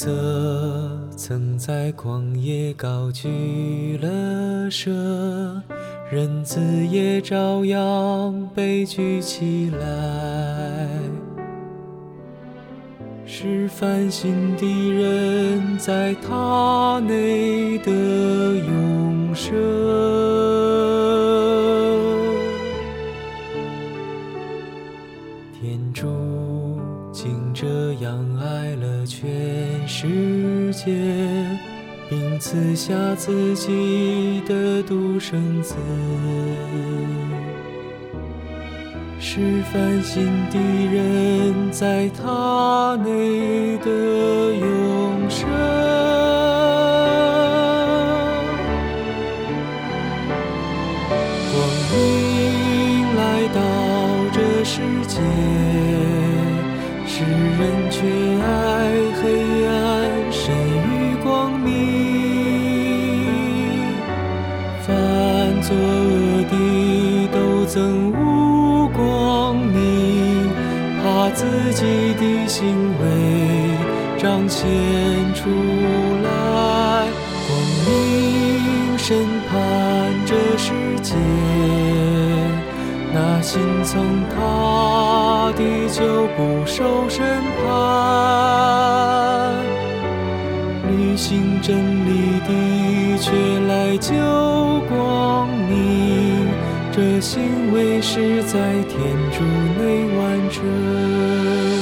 色曾在旷野高举了蛇，人子也照样被举起来，使凡信的人在他内得永生。天主竟这样爱了全世界，并赐下自己的独生子，使凡信的人在他内得永生。光明来到这世界，世人却爱黑暗胜于光明，犯作恶的都憎恶光明，怕自己的行为彰显出来。光明审判这世界，那信从他的就不受审判，履行真理的却来救光明，这行为是在天主内完成。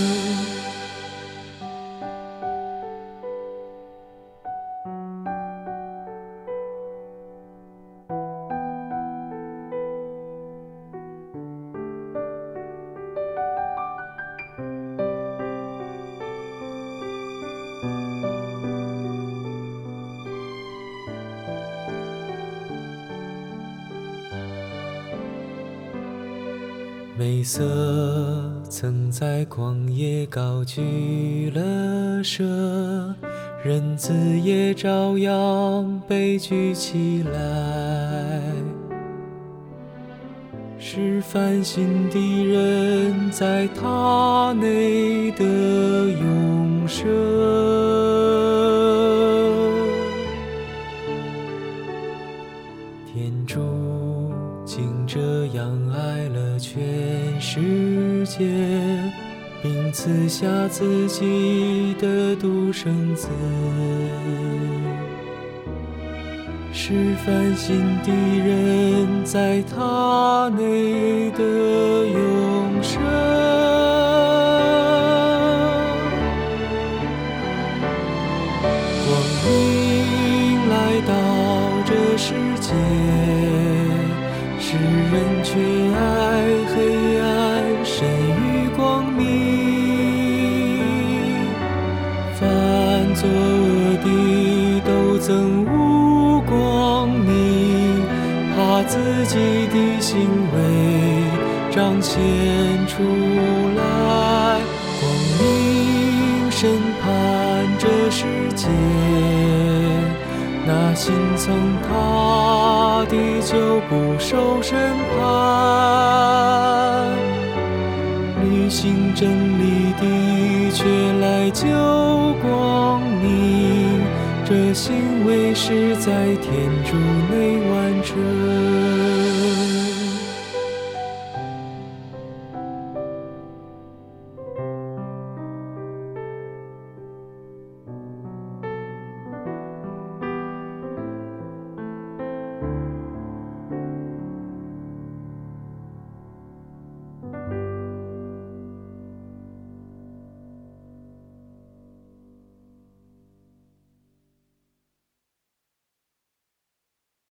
美色曾在旷野高举了蛇，人子也照样被举起来，使凡信的人在他内得永生。天主竟这样爱了全世界，并赐下自己的独生子，使凡信的人在他内得永生。光明来到这世界，世人却爱黑暗胜于光明，犯作恶的都憎恶光明，怕自己的行为彰显出来。光明审判这世界，那信从他的就不受审判，履行真理的却来救光明，这行为是在天主内完成。